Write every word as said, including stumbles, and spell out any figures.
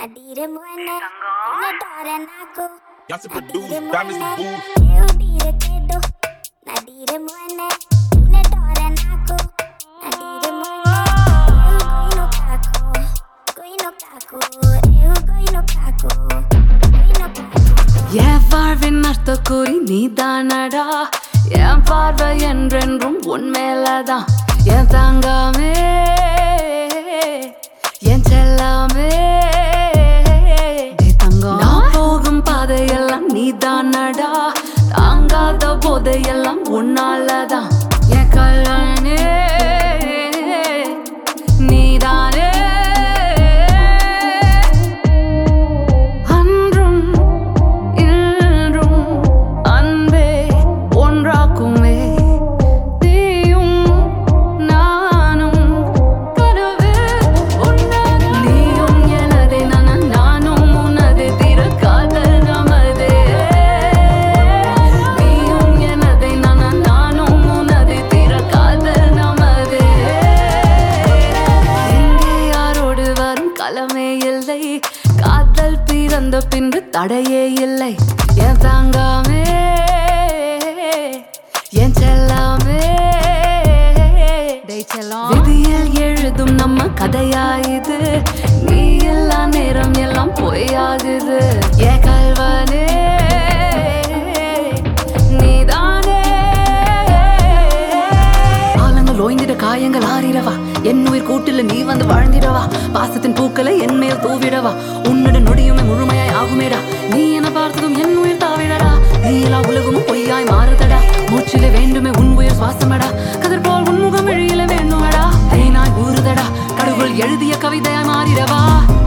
Nadire muene, una dore naku. Y'all should produce diamonds and booze. Eu dire kedo. Nadire muene, una dore naku. Nadire muene, eu goi no kaku, goi no kaku, eu goi no kaku, goi no kaku. என் வாழ்வின் அர்த்த கூறி நீதானடா என் பார்வை என்றென்றும் உன் மேலதான் என் தங்கமே என் செல்லமே நான் போகும் பாதையெல்லாம் நீதானடா தாங்காத போதையெல்லாம் உன்னாலதான் என் கல்யாணே நீதானே களமே இல்லை காதல் பிறந்த பின்பு தடையே இல்லை என் தங்கமே என் செல்லமே விதியில் எழுதும் நம்ம கதையாயுது நீ எல்லா நேரம் எல்லாம் பொய்யாகுது என் கல்வனே நீதானே ஆலங்கள் ஓய்ந்திட காயங்கள் ஆறிடவா என் உயிர் கூட்டில நீ வந்து வாழ்ந்திடவா பாசத்தின் பூக்களை என் மேல் தூவிடவா உன்னுடன் நொடியுமே முழுமையாய் ஆகுமேடா நீ என பார்த்ததும் என் உயிர் தாவிடடா நீ எல்லா உலகமும் பொய்யாய் மாறுதடா மூச்சிலே வேண்டுமே உன் உயிர் சுவாசமடா கதிர் போல் உன்முகம் எழியில வேண்டுமடா தேனாய் ஊறுதடா கடவுள் எழுதிய கவிதையாய் மாறிடவா